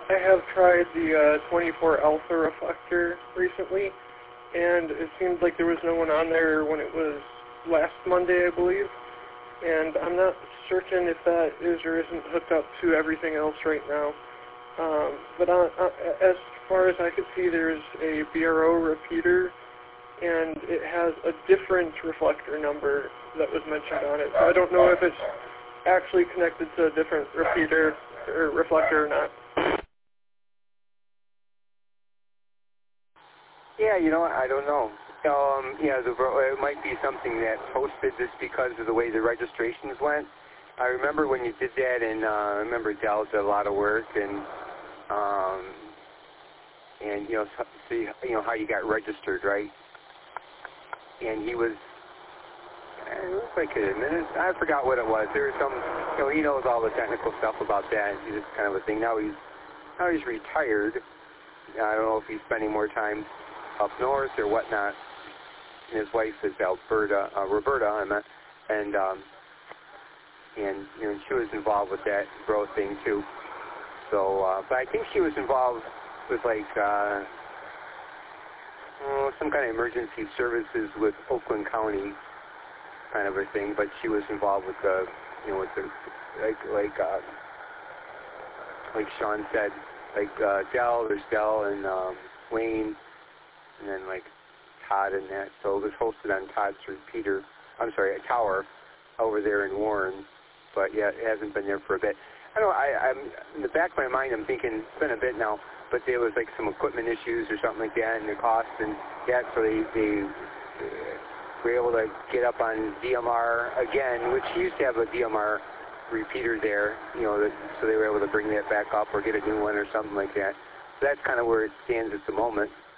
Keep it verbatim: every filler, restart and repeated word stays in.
I have tried the uh, twenty-four alpha reflector recently, and it seemed like there was no one on there when it was last Monday, I believe. And I'm not certain if that is or isn't hooked up to everything else right now. Um, but uh, uh, as far as I could see, there's a B R O repeater, and it has a different reflector number that was mentioned on it. So I don't know if it's actually connected to a different repeater or reflector or not. Yeah, you know, I don't know. Um, yeah, the, it might be something that posted just because of the way the registrations went. I remember when you did that, and uh, I remember Dell did a lot of work, and um, and you know, see, you know how you got registered, right? And he was, it was like a minute. I forgot what it was. There was some, you know, he knows all the technical stuff about that. He's just kind of a thing. Now he's now he's retired. I don't know if he's spending more time up north or whatnot. And his wife is Alberta, uh, Roberta, I meant, and um, and you know she was involved with that growth thing too. So, uh, but I think she was involved with like uh, oh, some kind of emergency services with Oakland County, kind of a thing. But she was involved with the, you know, with the like like uh, like Sean said, like uh, Dell, there's Dell and um, Wayne, and then like Todd and that. So it was hosted on Todd's repeater, I'm sorry, a tower over there in Warren, but yeah, it hasn't been there for a bit. I don't know, I, I'm, in the back of my mind, I'm thinking, it's been a bit now, but there was like some equipment issues or something like that, and the cost and that, so they, they uh, were able to get up on D M R again, which used to have a D M R repeater there, you know, that, so they were able to bring that back up or get a new one or something like that. So that's kind of where it stands at the moment.